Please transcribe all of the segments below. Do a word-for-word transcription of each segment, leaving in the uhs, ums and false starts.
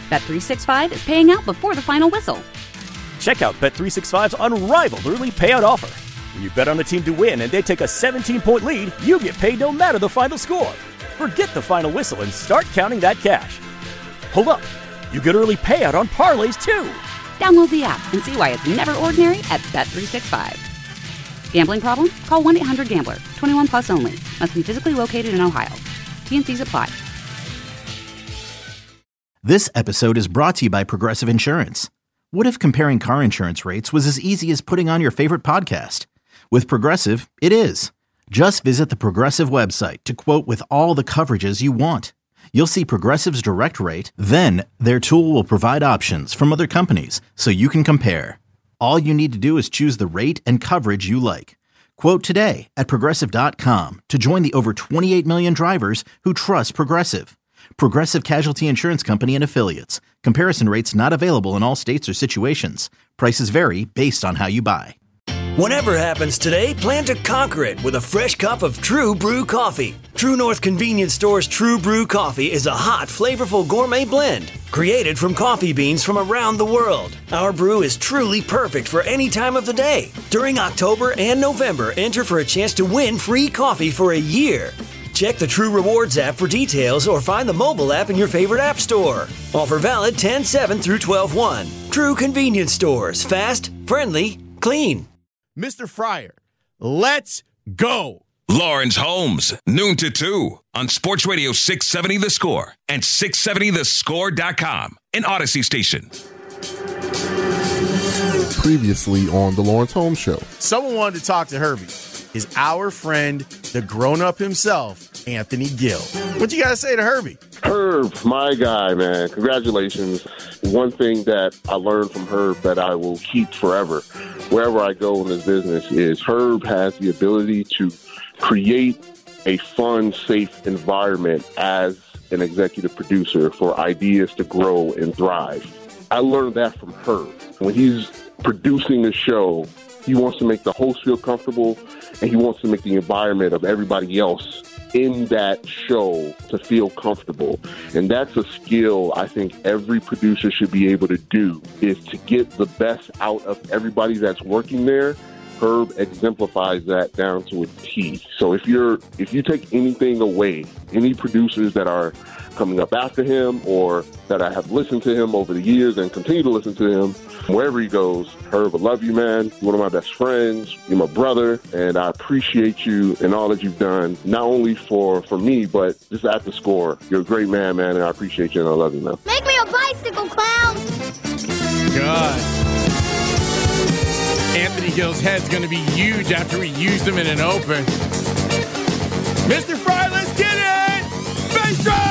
Bet three sixty-five is paying out before the final whistle. Check out Bet three sixty-five's unrivaled early payout offer. When you bet on a team to win and they take a seventeen-point lead, you get paid no matter the final score. Forget the final whistle and start counting that cash. Hold up. You get early payout on parlays, too. Download the app and see why it's never ordinary at Bet three sixty-five. Gambling problem? Call one eight hundred gambler. twenty-one plus only. Must be physically located in Ohio. T and C's apply. This episode is brought to you by Progressive Insurance. What if comparing car insurance rates was as easy as putting on your favorite podcast? With Progressive, it is. Just visit the Progressive website to quote with all the coverages you want. You'll see Progressive's direct rate, then their tool will provide options from other companies so you can compare. All you need to do is choose the rate and coverage you like. Quote today at Progressive dot com to join the over twenty-eight million drivers who trust Progressive. Progressive Casualty Insurance Company and Affiliates. Comparison rates not available in all states or situations. Prices vary based on how you buy. Whatever happens today, plan to conquer it with a fresh cup of True Brew coffee. True North Convenience Store's True Brew coffee is a hot, flavorful gourmet blend created from coffee beans from around the world. Our brew is truly perfect for any time of the day. During October and November, enter for a chance to win free coffee for a year. Check the True Rewards app for details or find the mobile app in your favorite app store. Offer valid ten seven through twelve one. True Convenience Stores. Fast, friendly, clean. Mister Fryer, let's go. Lawrence Holmes, noon to two on Sports Radio six seventy The Score and six seventy the score dot com, an Odyssey station. Previously on the Lawrence Holmes Show. Someone wanted to talk to Herbie, is our friend, the grown-up himself, Anthony Gill. What you got to say to Herbie? Herb, my guy, man. Congratulations. One thing that I learned from Herb that I will keep forever, wherever I go in this business, is Herb has the ability to create a fun, safe environment as an executive producer for ideas to grow and thrive. I learned that from Herb. When he's producing a show, he wants to make the host feel comfortable, and he wants to make the environment of everybody else in that show to feel comfortable. And that's a skill I think every producer should be able to do, is to get the best out of everybody that's working there. Herb exemplifies that down to a T. So if you're if you take anything away, any producers that are coming up after him or that I have listened to him over the years and continue to listen to him, wherever he goes, Herb, I love you, man. You're one of my best friends. You're my brother, and I appreciate you and all that you've done, not only for, for me, but just at the Score. You're a great man, man, and I appreciate you, and I love you, man. Make me a bicycle, clown! God. Anthony Gill's head's going to be huge after we used him in an open. Mister Fry, let's get it! Face drop!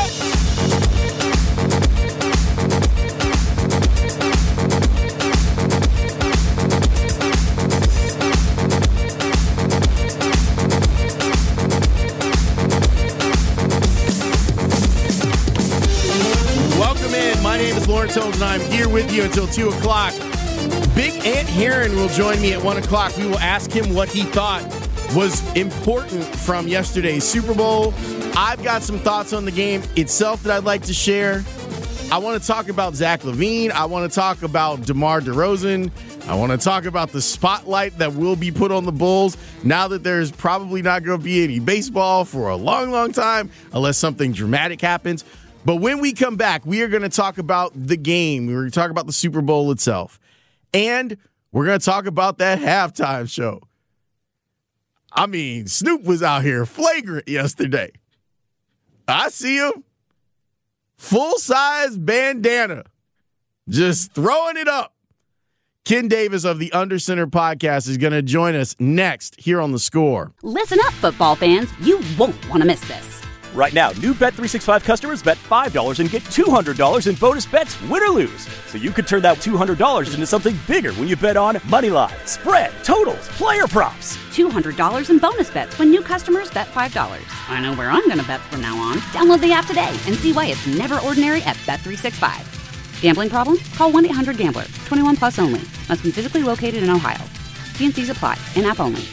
Welcome in. My name is Lawrence Holmes, and I'm here with you until two o'clock. Big Ant Heron will join me at one o'clock. We will ask him what he thought was important from yesterday's Super Bowl. I've got some thoughts on the game itself that I'd like to share. I want to talk about Zach LaVine. I want to talk about DeMar DeRozan. I want to talk about the spotlight that will be put on the Bulls now that there's probably not going to be any baseball for a long, long time unless something dramatic happens. But when we come back, we are going to talk about the game. We're going to talk about the Super Bowl itself. And we're going to talk about that halftime show. I mean, Snoop was out here flagrant yesterday. I see him. Full-size bandana. Just throwing it up. Ken Davis of the Under Center podcast is going to join us next here on The Score. Listen up, football fans. You won't want to miss this. Right now, new Bet three sixty-five customers bet five dollars and get two hundred dollars in bonus bets, win or lose. So you could turn that two hundred dollars into something bigger when you bet on money line, spread, totals, player props. two hundred dollars in bonus bets when new customers bet five dollars. I know where I'm going to bet from now on. Download the app today and see why it's never ordinary at Bet three sixty-five. Gambling problem? Call one eight hundred gambler. twenty-one plus only. Must be physically located in Ohio. T and C's apply. In-app only.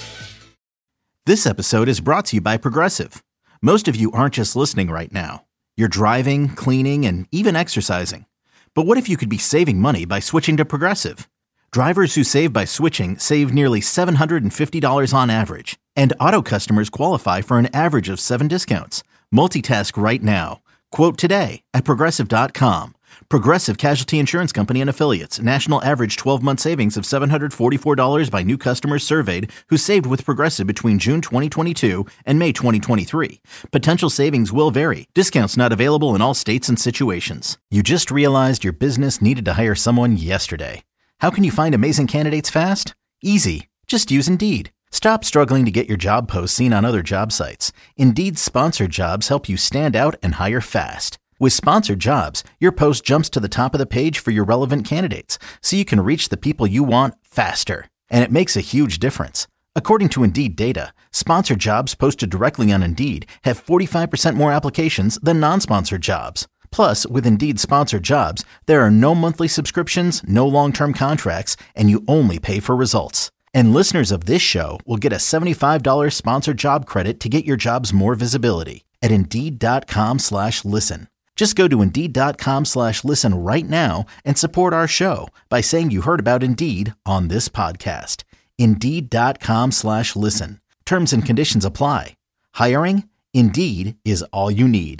This episode is brought to you by Progressive. Most of you aren't just listening right now. You're driving, cleaning, and even exercising. But what if you could be saving money by switching to Progressive? Drivers who save by switching save nearly seven hundred fifty dollars on average, and auto customers qualify for an average of seven discounts. Multitask right now. Quote today at Progressive dot com. Progressive Casualty Insurance Company and Affiliates. National average twelve-month savings of seven hundred forty-four dollars by new customers surveyed who saved with Progressive between June twenty twenty-two and May twenty twenty-three. Potential savings will vary. Discounts not available in all states and situations. You just realized your business needed to hire someone yesterday. How can you find amazing candidates fast? Easy. Just use Indeed. Stop struggling to get your job posts seen on other job sites. Indeed's sponsored jobs help you stand out and hire fast. With sponsored jobs, your post jumps to the top of the page for your relevant candidates, so you can reach the people you want faster. And it makes a huge difference. According to Indeed data, sponsored jobs posted directly on Indeed have forty-five percent more applications than non-sponsored jobs. Plus, with Indeed sponsored jobs, there are no monthly subscriptions, no long-term contracts, and you only pay for results. And listeners of this show will get a seventy-five dollars sponsored job credit to get your jobs more visibility at Indeed.com slash listen. Just go to Indeed.com slash listen right now and support our show by saying you heard about Indeed on this podcast. Indeed.com slash listen. Terms and conditions apply. Hiring? Indeed is all you need.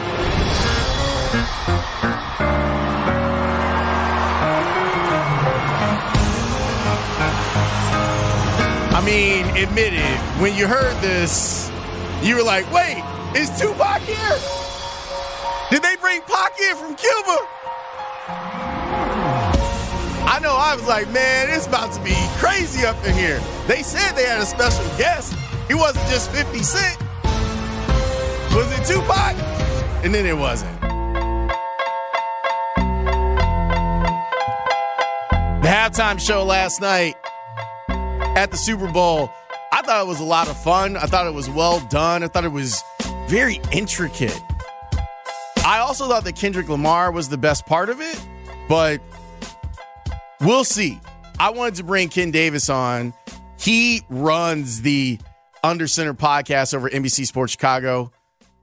I mean, admit it, when you heard this, you were like, wait, is Tupac here? Did they bring Pac in from Cuba? I know I was like, man, it's about to be crazy up in here. They said they had a special guest. He wasn't just fifty Cent. Was it Tupac? And then it wasn't. The halftime show last night at the Super Bowl, I thought it was a lot of fun. I thought it was well done. I thought it was very intricate. I also thought that Kendrick Lamar was the best part of it, but we'll see. I wanted to bring Ken Davis on. He runs the Under Center podcast over N B C Sports Chicago.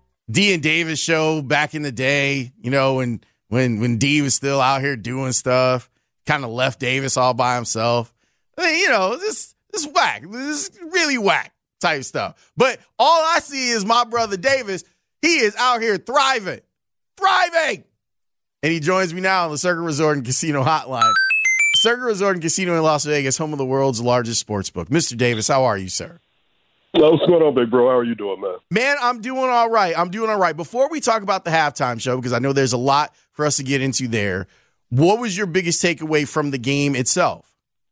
D and Davis show back in the day, you know, when when when D was still out here doing stuff, kind of left Davis all by himself. I mean, you know, this this is whack. This is really whack type stuff. But all I see is my brother Davis. He is out here thriving. Thriving! And he joins me now on the Circuit Resort and Casino Hotline. Circuit Resort and Casino in Las Vegas, home of the world's largest sports book. Mister Davis, how are you, sir? Well, what's going on, big bro? How are you doing, man? Man, I'm doing all right. I'm doing all right. Before we talk about the halftime show, because I know there's a lot for us to get into there, what was your biggest takeaway from the game itself?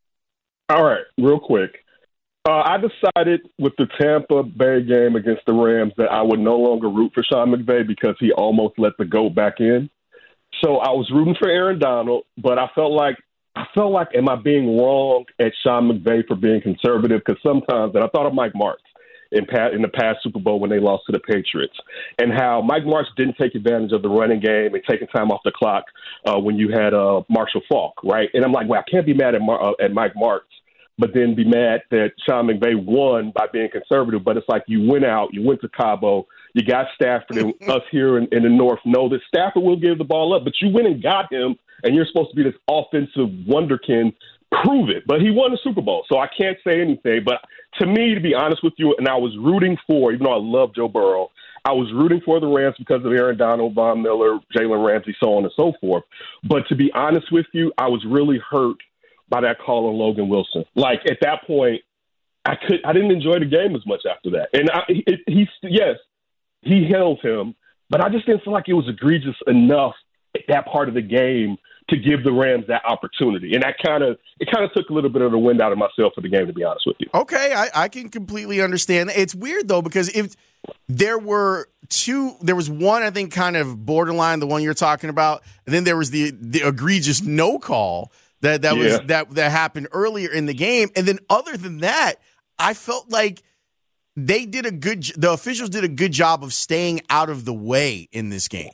All right, real quick. Uh, I decided with the Tampa Bay game against the Rams that I would no longer root for Sean McVay because he almost let the GOAT back in. So I was rooting for Aaron Donald, but I felt like, I felt like, am I being wrong at Sean McVay for being conservative? Because sometimes, and I thought of Mike Martz in, in the past Super Bowl when they lost to the Patriots, and how Mike Martz didn't take advantage of the running game and taking time off the clock uh, when you had uh, Marshall Faulk, right? And I'm like, well, I can't be mad at, Mar- uh, at Mike Martz, but then be mad that Sean McVay won by being conservative. But it's like you went out, you went to Cabo, you got Stafford, and us here in, in the North know that Stafford will give the ball up, but you went and got him, and you're supposed to be this offensive wonderkin. Prove it. But he won the Super Bowl, so I can't say anything. But to me, to be honest with you, and I was rooting for, even though I love Joe Burrow, I was rooting for the Rams because of Aaron Donald, Von Miller, Jalen Ramsey, so on and so forth. But to be honest with you, I was really hurt by that call on Logan Wilson. Like, at that point, I could I didn't enjoy the game as much after that. And I, it, he, yes, he held him, but I just didn't feel like it was egregious enough at that part of the game to give the Rams that opportunity. And that kind of it kind of took a little bit of the wind out of myself for the game, to be honest with you. Okay, I, I can completely understand. It's weird, though, because if there were two, there was one, I think, kind of borderline, the one you're talking about, and then there was the, the egregious no call that, that, yeah. was, that, that happened earlier in the game. And then other than that, I felt like they did a good – the officials did a good job of staying out of the way in this game.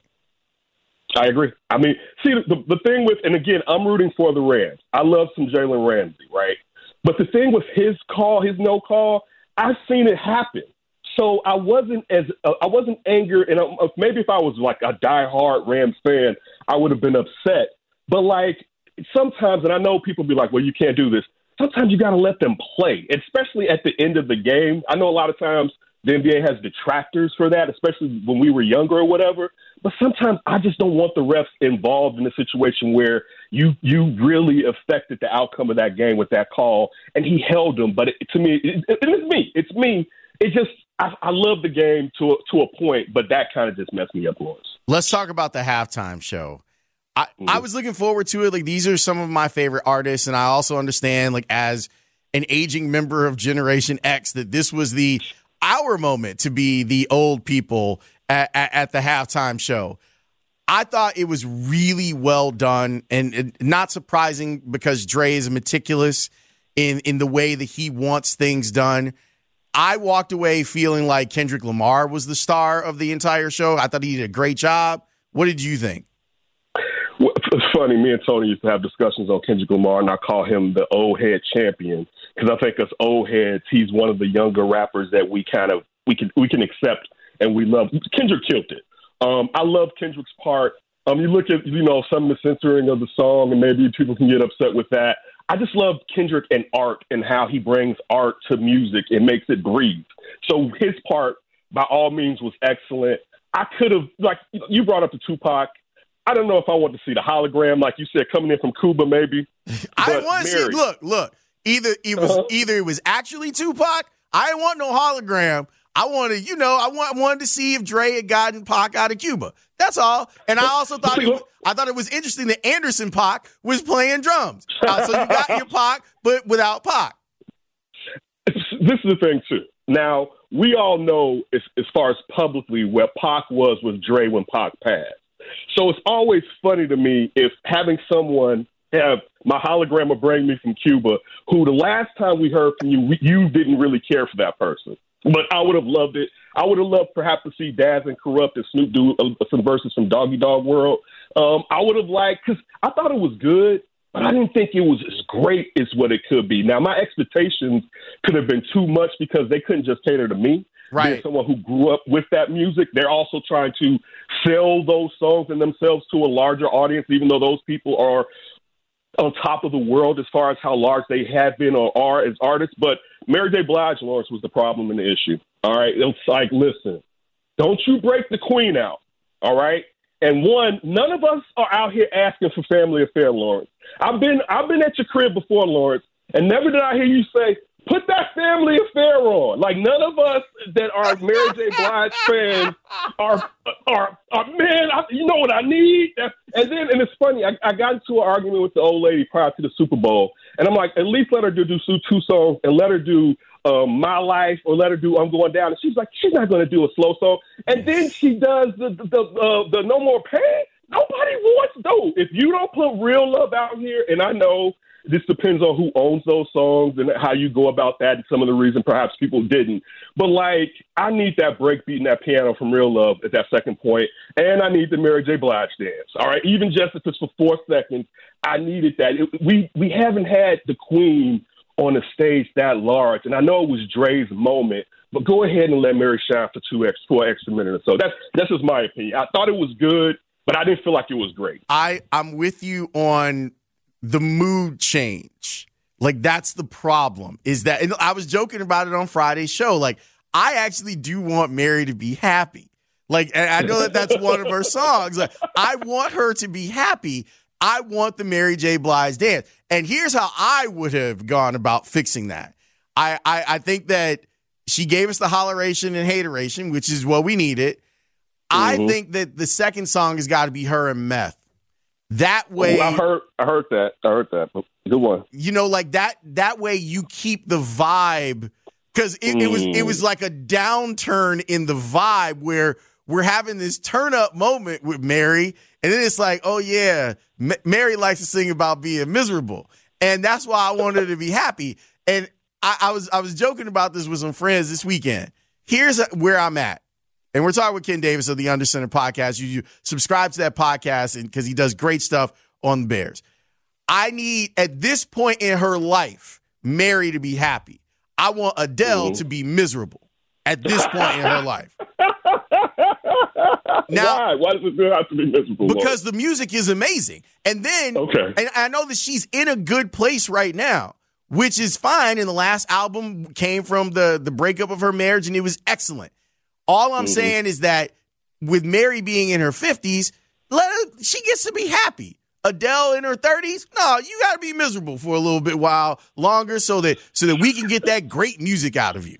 I agree. I mean, see, the, the thing with, and again, I'm rooting for the Rams. I love some Jalen Ramsey, right? But the thing with his call, his no call, I've seen it happen. So I wasn't as uh, I wasn't angered, and uh, maybe if I was like a diehard Rams fan, I would have been upset. But like sometimes, and I know people be like, "Well, you can't do this." Sometimes you got to let them play, especially at the end of the game. I know a lot of times the N B A has detractors for that, especially when we were younger or whatever. But sometimes I just don't want the refs involved in a situation where you you really affected the outcome of that game with that call, and he held them. But it, to me, it, it, it's me. It's me. It just I, I love the game to a, to a point, but that kind of just messed me up, Lawrence. Let's talk about the halftime show. I, mm-hmm. I was looking forward to it. Like, these are some of my favorite artists, and I also understand, like, as an aging member of Generation X, that this was the our moment to be the old people at, at, at the halftime show. I thought it was really well done, and, and not surprising because Dre is meticulous in, in the way that he wants things done. I walked away feeling like Kendrick Lamar was the star of the entire show. I thought he did a great job. What did you think? Well, it's funny. Me and Tony used to have discussions on Kendrick Lamar, and I call him the old head champion because I think us old heads, he's one of the younger rappers that we kind of we can we can accept and we love. Kendrick killed it. Um, I love Kendrick's part. Um, you look at you know some of the censoring of the song, and maybe people can get upset with that. I just love Kendrick and art and how he brings art to music and makes it breathe. So his part, by all means, was excellent. I could have, like, you brought up the Tupac. I don't know if I want to see the hologram, like you said, coming in from Cuba, maybe. I want to see, look, look, either it was uh-huh. either it was actually Tupac. I didn't want no hologram. I wanted, you know, I, want, I wanted to see if Dre had gotten Pac out of Cuba. That's all. And I also thought it was, I thought it was interesting that Anderson Pac was playing drums. Uh, so you got your Pac, but without Pac. This is the thing, too. Now, we all know as, as far as publicly where Pac was with Dre when Pac passed. So it's always funny to me if having someone have my hologram will bring me from Cuba, who the last time we heard from you, you didn't really care for that person. But I would have loved it. I would have loved perhaps to see Daz and Corrupt and Snoop do uh, some verses from Doggy Dog World. Um, I would have liked, because I thought it was good, but I didn't think it was as great as what it could be. Now, my expectations could have been too much because they couldn't just cater to me. Right. Being someone who grew up with that music, they're also trying to sell those songs and themselves to a larger audience, even though those people are on top of the world as far as how large they have been or are as artists. But Mary J. Blige, Lawrence, was the problem and the issue. All right. It's like, listen, don't you break the queen out. All right. And one, none of us are out here asking for family affair, Lawrence. I've been I've been at your crib before, Lawrence, and never did I hear you say, put that family affair on. Like, none of us that are Mary J. Blige fans are, are, are man, I, you know what I need? And then, and it's funny, I, I got into an argument with the old lady prior to the Super Bowl, and I'm like, at least let her do, do two songs and let her do um, My Life or let her do I'm Going Down. And she's like, she's not going to do a slow song. And then she does the, the, the, uh, the No More Pain. Nobody wants those. If you don't put real love out here, and I know this depends on who owns those songs and how you go about that, and some of the reason perhaps people didn't. But, like, I need that breakbeat and that piano from Real Love at that second point, and I need the Mary J. Blige dance. All right, even just if it's for four seconds, I needed that. It, we we haven't had the Queen on a stage that large, and I know it was Dre's moment, but go ahead and let Mary shine for two extra, four extra minutes or so. That's that's just my opinion. I thought it was good, but I didn't feel like it was great. I I'm with you on the mood change. Like, that's the problem, is that, and I was joking about it on Friday's show. Like, I actually do want Mary to be happy. Like, and I know that that's one of her songs. Like, I want her to be happy. I want the Mary J. Blige dance. And here's how I would have gone about fixing that. I, I, I think that she gave us the holleration and hateration, which is what we needed. Mm-hmm. I think that the second song has got to be her and Meth. That way, well, I heard, I heard that. I heard that. Good one. You know, like that. That way, you keep the vibe, because it, mm. it was it was like a downturn in the vibe where we're having this turn up moment with Mary, and then it's like, oh yeah, M- Mary likes to sing about being miserable, and that's why I wanted her to be happy. And I, I was I was joking about this with some friends this weekend. Here's where I'm at. And we're talking with Ken Davis of the Under Center podcast. You, you subscribe to that podcast because he does great stuff on the Bears. I need, at this point in her life, Mary to be happy. I want Adele mm-hmm. to be miserable. at this point in her life. Now, why? Why does it have to be miserable? Because the music is amazing. And then, okay. and I know that she's in a good place right now, which is fine. And the last album came from the, the breakup of her marriage, and it was excellent. All I'm mm-hmm. saying is that with Mary being in her fifties, let her, she gets to be happy. Adele in her thirties, no, you got to be miserable for a little bit while longer so that so that we can get that great music out of you.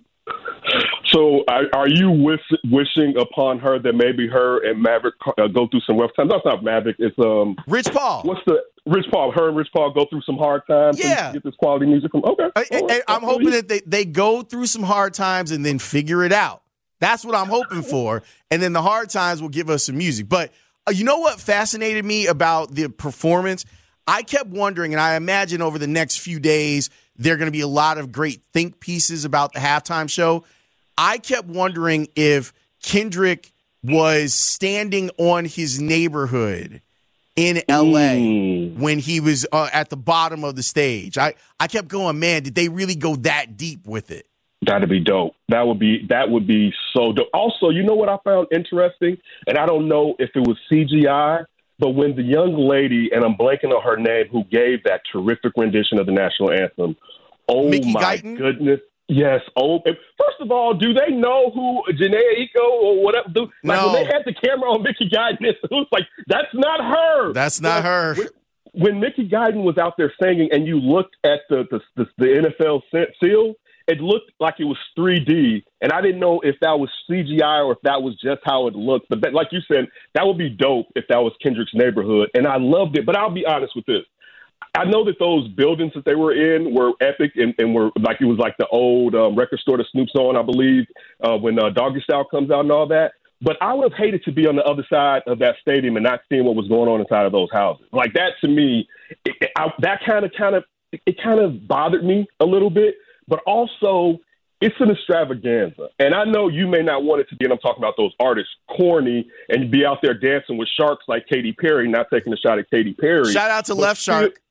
So are, are you wish, wishing upon her that maybe her and Maverick uh, go through some rough times? That's not Maverick. It's um Rich Paul. What's the Rich Paul? Her and Rich Paul go through some hard times. Yeah. And get this quality music from. Okay. I, right. I'm hoping that they, they go through some hard times and then figure it out. That's what I'm hoping for. And then the hard times will give us some music. But uh, you know what fascinated me about the performance? I kept wondering, and I imagine over the next few days, there are going to be a lot of great think pieces about the halftime show. I kept wondering if Kendrick was standing on his neighborhood in L A mm. when he was uh, at the bottom of the stage. I, I kept going, man, did they really go that deep with it? That'd be dope. That would be that would be so dope. Also, you know what I found interesting? And I don't know if it was C G I, but when the young lady, and I'm blanking on her name, who gave that terrific rendition of the national anthem, oh Mickey my Guyton? goodness. Yes. Oh, first of all, do they know who Janae Eiko or whatever? Do, like no. when they had the camera on Mickey Guyton, it was like, that's not her. That's not but her. When, when Mickey Guyton was out there singing, and you looked at the the, the, the N F L seal, it looked like it was three D, and I didn't know if that was C G I or if that was just how it looked. But that, like you said, that would be dope if that was Kendrick's neighborhood, and I loved it. But I'll be honest with this. I know that those buildings that they were in were epic and, and were like, it was like the old um, record store that Snoop's on, I believe, uh, when uh, Doggy Style comes out and all that. But I would have hated to be on the other side of that stadium and not seeing what was going on inside of those houses. Like that, to me, it, it, I, that kind of, kind of, it kind of bothered me a little bit. But also, it's an extravaganza. And I know you may not want it to be, and I'm talking about those artists, corny, and be out there dancing with sharks like Katy Perry, not taking a shot at Katy Perry. Shout out to but Left still, Shark.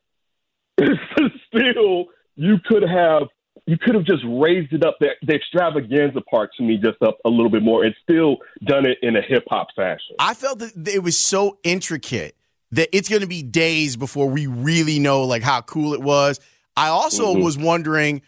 Still, you could have you could have just raised it up, the, the extravaganza part to me just up a little bit more and still done it in a hip-hop fashion. I felt that it was so intricate that it's going to be days before we really know like how cool it was. I also mm-hmm. was wondering,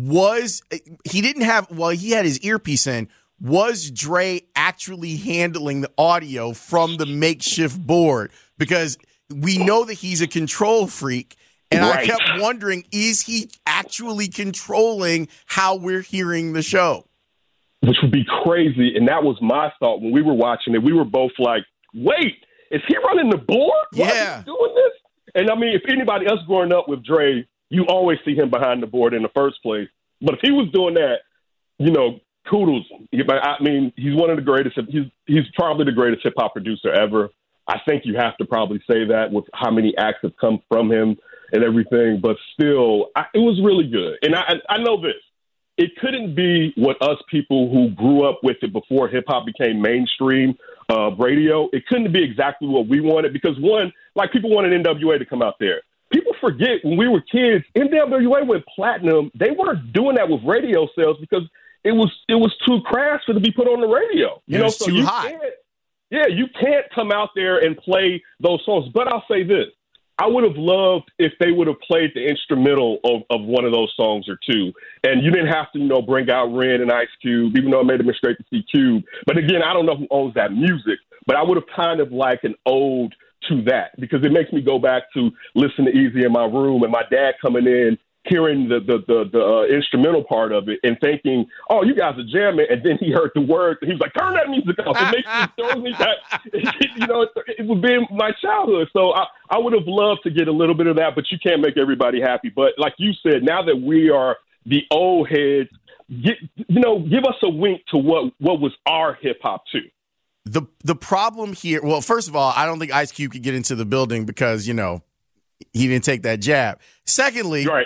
was he didn't have, well, he had his earpiece in, was Dre actually handling the audio from the makeshift board? Because we know that he's a control freak. And right. I kept wondering, is he actually controlling how we're hearing the show? Which would be crazy. And that was my thought when we were watching it. We were both like, wait, is he running the board? Why yeah. is he doing this? And I mean, if anybody else growing up with Dre, you always see him behind the board in the first place. But if he was doing that, you know, kudos. I mean, he's one of the greatest. He's, he's probably the greatest hip-hop producer ever. I think you have to probably say that with how many acts have come from him and everything, but still, I, it was really good. And I, I know this. It couldn't be what us people who grew up with it before hip-hop became mainstream uh, radio, it couldn't be exactly what we wanted because, one, like people wanted N W A to come out there. People forget when we were kids, N W A went platinum. They weren't doing that with radio sales because it was it was too crass for it to be put on the radio. You it know, was so too you high. Can't, yeah, you can't come out there and play those songs. But I'll say this. I would have loved if they would have played the instrumental of, of one of those songs or two. And you didn't have to, you know, bring out Ren and Ice Cube, even though it made them straight to see Cube. But again, I don't know who owns that music, but I would have kind of like an ode to that because it makes me go back to listen to Easy in my room and my dad coming in, hearing the the the, the uh, instrumental part of it and thinking, oh, you guys are jamming. And then he heard the word. He was like, turn that music off. It makes me, throws me that, you know, it, it would be my childhood. So I, I would have loved to get a little bit of that, but you can't make everybody happy. But like you said, now that we are the old heads, get, you know, give us a wink to what, what was our hip hop too. The, the problem here, well, first of all, I don't think Ice Cube could get into the building because, you know, he didn't take that jab. Secondly, right.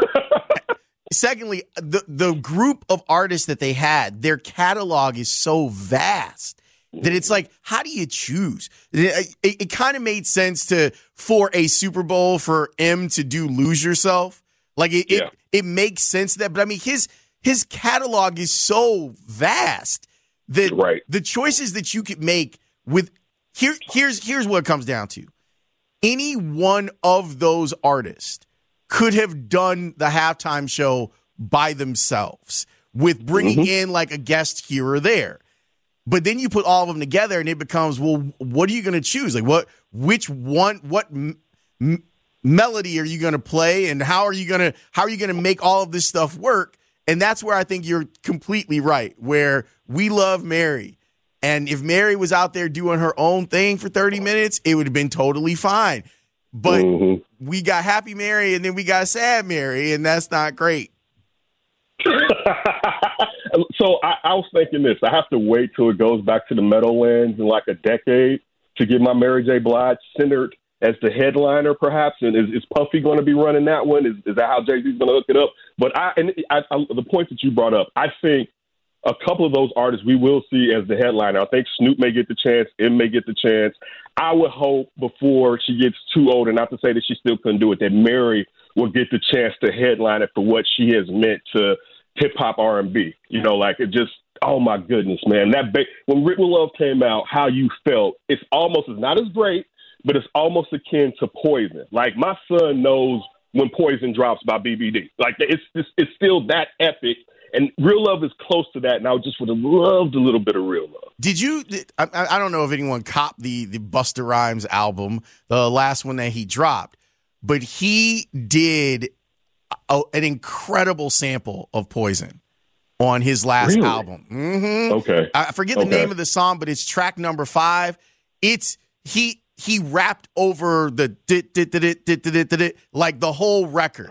Secondly, the, the group of artists that they had, their catalog is so vast that it's like, how do you choose? It, it, it kind of made sense to for a Super Bowl for M to do Lose Yourself. Like it, yeah. it, it makes sense that, but I mean, his his catalog is so vast that right. the choices that you could make with here here's here's what it comes down to. Any one of those artists could have done the halftime show by themselves with bringing mm-hmm. in like a guest here or there. But then you put all of them together and it becomes, well, what are you going to choose? Like what, which one, what m- m- melody are you going to play and how are you going to, how are you going to make all of this stuff work? And that's where I think you're completely right, where we love Mary. And if Mary was out there doing her own thing for thirty minutes, it would have been totally fine. But mm-hmm. we got Happy Mary and then we got Sad Mary, and that's not great. So I, I was thinking this. I have to wait till it goes back to the Meadowlands in like a decade to get my Mary J. Blige centered as the headliner, perhaps. And is, is Puffy going to be running that one? Is, is that how Jay-Z's going to hook it up? But I and I, I, the point that you brought up, I think a couple of those artists we will see as the headliner. I think Snoop may get the chance. M may get the chance. I would hope before she gets too old, and not to say that she still couldn't do it, that Mary will get the chance to headline it for what she has meant to hip-hop R and B. You know, like it just, oh, my goodness, man. That ba- When Rick Love came out, how you felt, it's almost, it's not as great, but it's almost akin to Poison. Like, my son knows when Poison drops by B B D. Like, it's it's, it's still that epic. And Real Love is close to that, and I just would have loved a little bit of Real Love. Did you – I don't know if anyone copped the, the Busta Rhymes album, the last one that he dropped, but he did a, an incredible sample of Poison on his last really? album. Mm-hmm. Okay. I forget okay. the name of the song, but it's track number five. It's – he he rapped over the dit, dit, dit, dit, dit, dit, dit, like the whole record.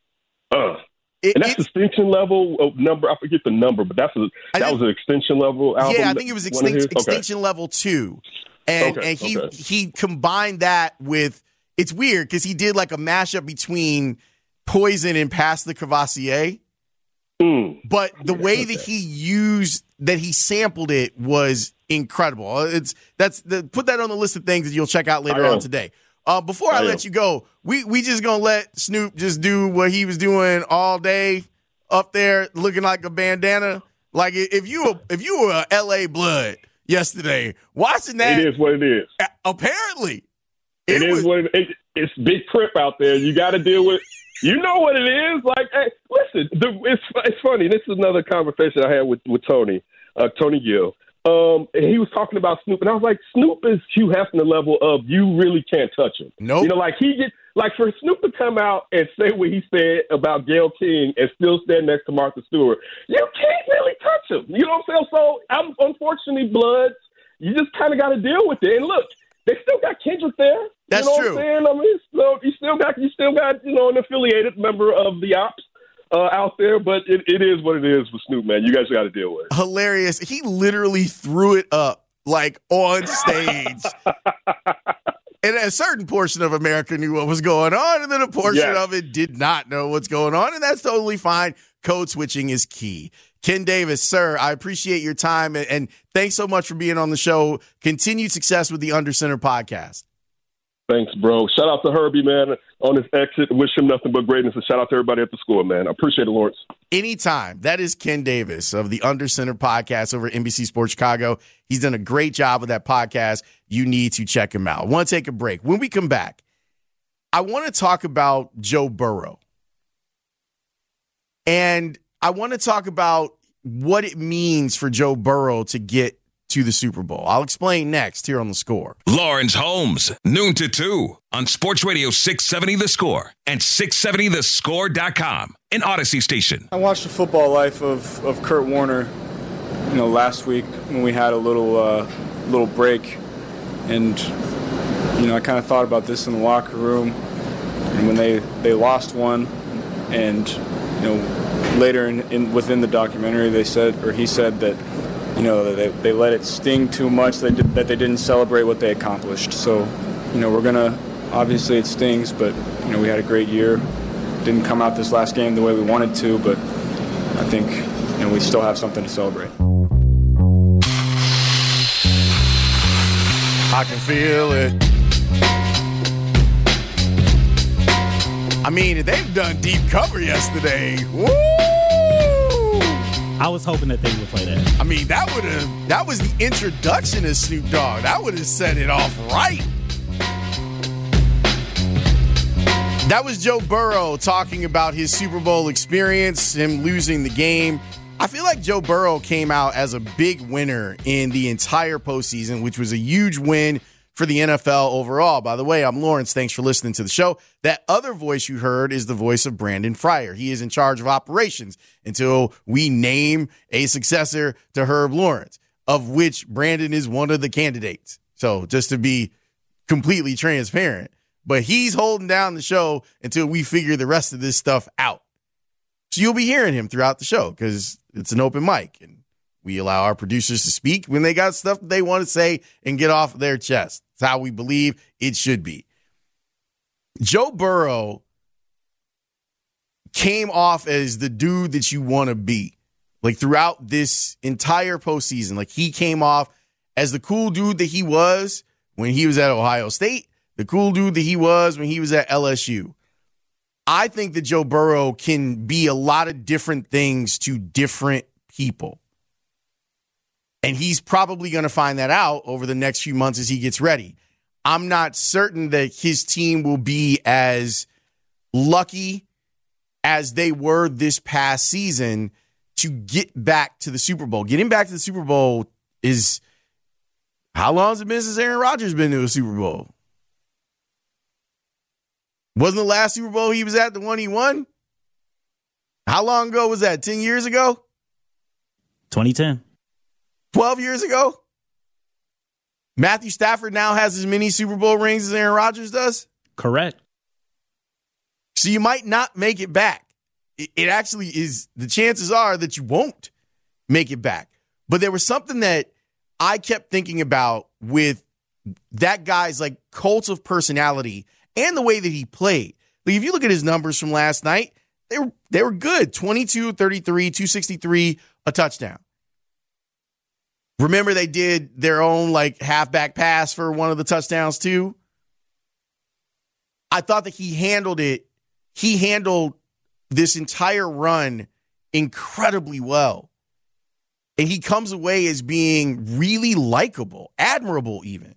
Uh It, and that's extension level of number. I forget the number, but that's a, that think, was an extension level album. Yeah, I think it was extin- extension okay. level two, and okay, and he okay. he combined that with. It's weird because he did like a mashup between Poison and Pass the Cavassier, mm. but the way okay. that he used that he sampled it was incredible. It's that's the, put that on the list of things that you'll check out later on today. Uh, before I, I let you go, we we just gonna let Snoop just do what he was doing all day up there, looking like a bandana. Like if you were, if you were a L A Blood yesterday, watching that, it is what it is. Apparently, it, it is was, what it, it, it's big crip out there. You got to deal with. You know what it is. Like, hey, listen, the, it's it's funny. This is another conversation I had with with Tony, uh, Tony Gill. Um, and he was talking about Snoop, and I was like, Snoop is Hugh Hefner level of you really can't touch him. No, nope. You know, like he get like for Snoop to come out and say what he said about Gayle King and still stand next to Martha Stewart, you can't really touch him. You know what I'm saying? So, I'm unfortunately, Bloods, you just kind of got to deal with it. And look, they still got Kendrick there. That's you know true. What I'm saying? I mean, so you still got you still got you know an affiliated member of the Ops. Uh, out there, but it, it is what it is with Snoop, man. You guys got to deal with it. Hilarious. He literally threw it up, like, on stage. And a certain portion of America knew what was going on, and then a portion yes. of it did not know what's going on, and that's totally fine. Code switching is key. Ken Davis, sir, I appreciate your time, and, and thanks so much for being on the show. Continued success with the Under Center podcast. Thanks, bro. Shout out to Herbie, man, on his exit. Wish him nothing but greatness, and shout out to everybody at the Score, man. I appreciate it, Lawrence. Anytime. That is Ken Davis of the Under Center podcast over at N B C Sports Chicago. He's done a great job with that podcast. You need to check him out. I want to take a break. When we come back, I want to talk about Joe Burrow. And I want to talk about what it means for Joe Burrow to get to the Super Bowl. I'll explain next here on The Score. Lawrence Holmes, noon to two on Sports Radio six seventy The Score and six seventy the score dot com, an Odyssey station. I watched the football life of, of Kurt Warner, you know, last week when we had a little uh, little break, and you know, I kind of thought about this in the locker room, and when they, they lost one, and you know, later in, in within the documentary, they said, or he said that. You know, they, they let it sting too much that, did, that they didn't celebrate what they accomplished. So, you know, we're going to, obviously it stings, but, you know, we had a great year. Didn't come out this last game the way we wanted to, but I think, you know, we still have something to celebrate. I can feel it. I mean, they've done deep cover yesterday. Woo! I was hoping that they would play that. I mean, that would have that was the introduction of Snoop Dogg. That would have set it off right. That was Joe Burrow talking about his Super Bowl experience, him losing the game. I feel like Joe Burrow came out as a big winner in the entire postseason, which was a huge win for the N F L overall. By the way, I'm Lawrence. Thanks for listening to the show. That other voice you heard is the voice of Brandon Fryer. He is in charge of operations until we name a successor to Herb Lawrence, of which Brandon is one of the candidates. So just to be completely transparent, but he's holding down the show until we figure the rest of this stuff out. So you'll be hearing him throughout the show because it's an open mic and we allow our producers to speak when they got stuff that they want to say and get off their chest. It's how we believe it should be. Joe Burrow came off as the dude that you want to be. Like throughout this entire postseason, like he came off as the cool dude that he was when he was at Ohio State, the cool dude that he was when he was at L S U. I think that Joe Burrow can be a lot of different things to different people. And he's probably going to find that out over the next few months as he gets ready. I'm not certain that his team will be as lucky as they were this past season to get back to the Super Bowl. Getting back to the Super Bowl is, how long has it been since Aaron Rodgers been to a Super Bowl? Wasn't the last Super Bowl he was at the one he won? How long ago was that? ten years ago? twenty ten. twelve years ago? Matthew Stafford now has as many Super Bowl rings as Aaron Rodgers does? Correct. So you might not make it back. It, it actually is, the chances are that you won't make it back. But there was something that I kept thinking about with that guy's like cult of personality and the way that he played. Like if you look at his numbers from last night, they were they were good. twenty-two, thirty-three, two sixty-three, a touchdown. Remember they did their own like halfback pass for one of the touchdowns too? I thought that he handled it. He handled this entire run incredibly well. And he comes away as being really likable, admirable even.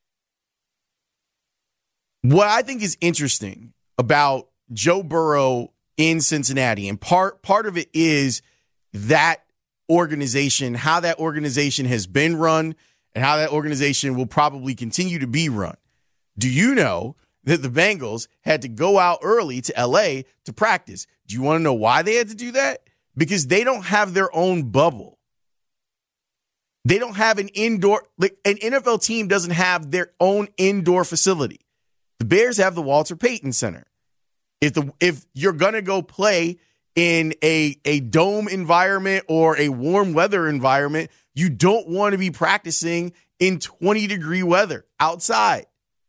What I think is interesting about Joe Burrow in Cincinnati, and part part of it is that organization, how that organization has been run, and how that organization will probably continue to be run. Do you know that the Bengals had to go out early to L A to practice? Do you want to know why they had to do that? Because they don't have their own bubble. They don't have an indoor, like an N F L team doesn't have their own indoor facility. The Bears have the Walter Payton Center. If the if you're gonna go play in a, a dome environment or a warm weather environment, you don't want to be practicing in twenty degree weather outside.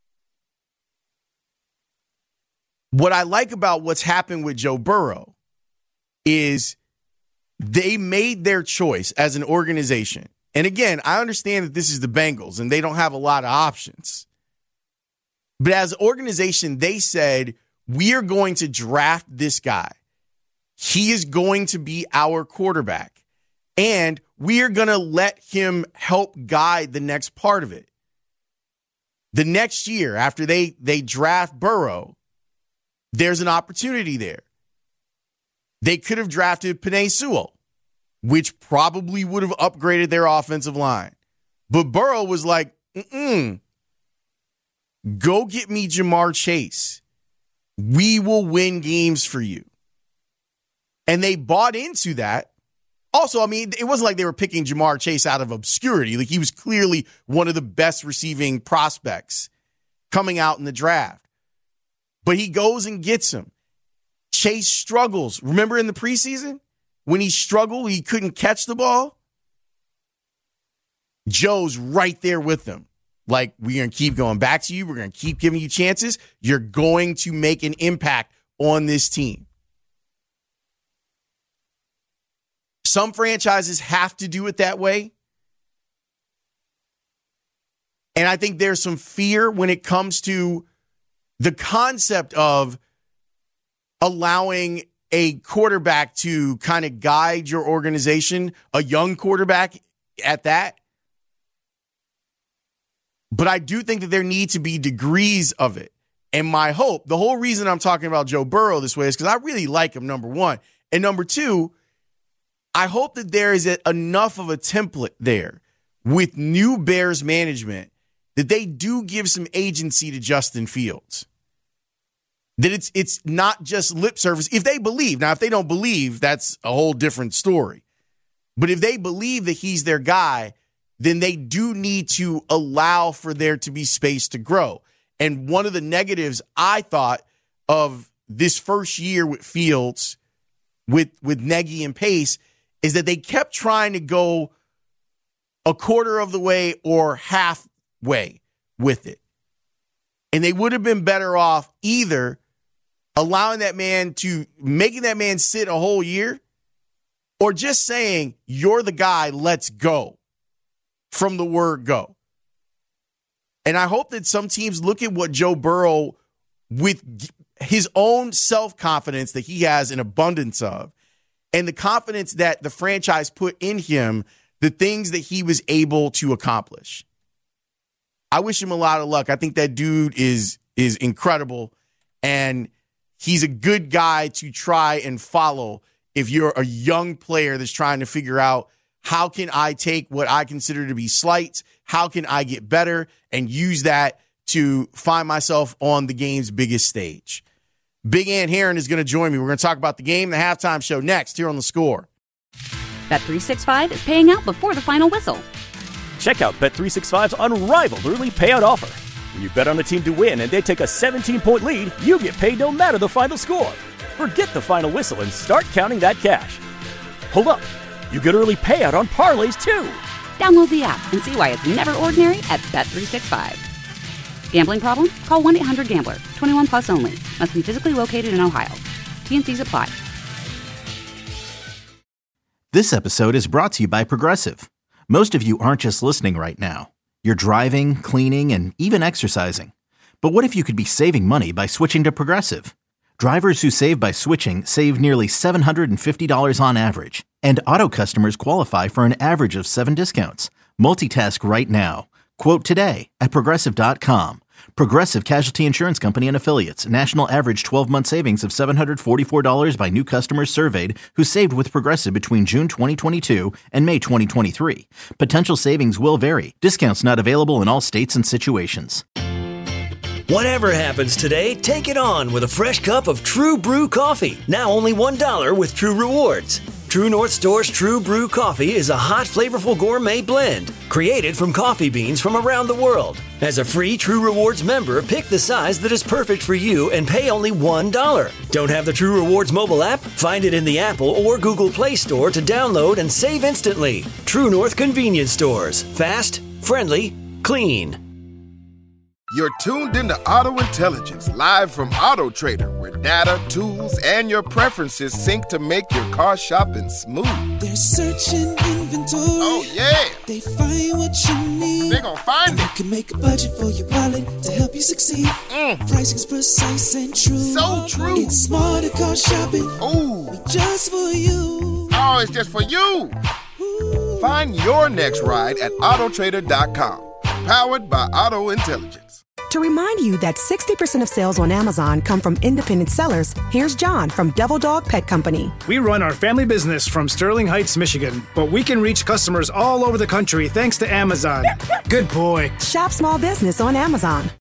What I like about what's happened with Joe Burrow is they made their choice as an organization. And again, I understand that this is the Bengals and they don't have a lot of options. But as an organization, they said, we are going to draft this guy. He is going to be our quarterback. And we are going to let him help guide the next part of it. The next year, after they, they draft Burrow, there's an opportunity there. They could have drafted Penei Sewell, which probably would have upgraded their offensive line. But Burrow was like, mm-mm. Go get me Jamar Chase. We will win games for you. And they bought into that. Also, I mean, it wasn't like they were picking Jamar Chase out of obscurity. Like he was clearly one of the best receiving prospects coming out in the draft. But he goes and gets him. Chase struggles. Remember in the preseason when he struggled, he couldn't catch the ball? Joe's right there with him. Like, we're going to keep going back to you. We're going to keep giving you chances. You're going to make an impact on this team. Some franchises have to do it that way. And I think there's some fear when it comes to the concept of allowing a quarterback to kind of guide your organization, a young quarterback at that. But I do think that there need to be degrees of it. And my hope, the whole reason I'm talking about Joe Burrow this way is because I really like him, number one. And number two, I hope that there is a, enough of a template there with new Bears management that they do give some agency to Justin Fields. That it's it's not just lip service. If they believe, now if they don't believe, that's a whole different story. But if they believe that he's their guy, then they do need to allow for there to be space to grow. And one of the negatives I thought of this first year with Fields, with, with Nagy and Pace, is that they kept trying to go a quarter of the way or halfway with it. And they would have been better off either allowing that man to, making that man sit a whole year, or just saying, you're the guy, let's go, from the word go. And I hope that some teams look at what Joe Burrow, with his own self-confidence that he has an abundance of, and the confidence that the franchise put in him, the things that he was able to accomplish. I wish him a lot of luck. I think that dude is is incredible, and he's a good guy to try and follow if you're a young player that's trying to figure out, how can I take what I consider to be slights? How can I get better and use that to find myself on the game's biggest stage? Big Ant Herron is going to join me. We're going to talk about the game, the halftime show next here on The Score. Bet three sixty-five is paying out before the final whistle. Check out Bet three sixty-five's unrivaled early payout offer. When you bet on a team to win and they take a seventeen-point lead, you get paid no matter the final score. Forget the final whistle and start counting that cash. Hold up. You get early payout on parlays, too. Download the app and see why it's never ordinary at Bet three sixty-five. Gambling problem? Call one eight hundred gambler. twenty-one plus only. Must be physically located in Ohio. T and C's apply. This episode is brought to you by Progressive. Most of you aren't just listening right now. You're driving, cleaning, and even exercising. But what if you could be saving money by switching to Progressive? Drivers who save by switching save nearly seven hundred fifty dollars on average. And auto customers qualify for an average of seven discounts. Multitask right now. Quote today at Progressive dot com. Progressive Casualty Insurance Company and Affiliates. National average twelve-month savings of seven hundred forty-four dollars by new customers surveyed who saved with Progressive between June twenty twenty-two and May twenty twenty-three. Potential savings will vary. Discounts not available in all states and situations. Whatever happens today, take it on with a fresh cup of True Brew coffee. Now only one dollar with True Rewards. True North Store's True Brew Coffee is a hot, flavorful gourmet blend created from coffee beans from around the world. As a free True Rewards member, pick the size that is perfect for you and pay only one dollar. Don't have the True Rewards mobile app? Find it in the Apple or Google Play Store to download and save instantly. True North Convenience Stores. Fast, friendly, clean. You're tuned into Auto Intelligence, live from Auto Trader, where data, tools, and your preferences sync to make your car shopping smooth. They're searching inventory. Oh, yeah. They find what you need. They're gonna find and it. You can make a budget for your wallet to help you succeed. Mm. Pricing's precise and true. So true. It's smarter car shopping. Ooh. Just for you. Oh, it's just for you. Ooh. Find your next ride at Auto Trader dot com. Powered by Auto Intelligence. To remind you that sixty percent of sales on Amazon come from independent sellers, here's John from Devil Dog Pet Company. We run our family business from Sterling Heights, Michigan, but we can reach customers all over the country thanks to Amazon. Good boy. Shop small business on Amazon.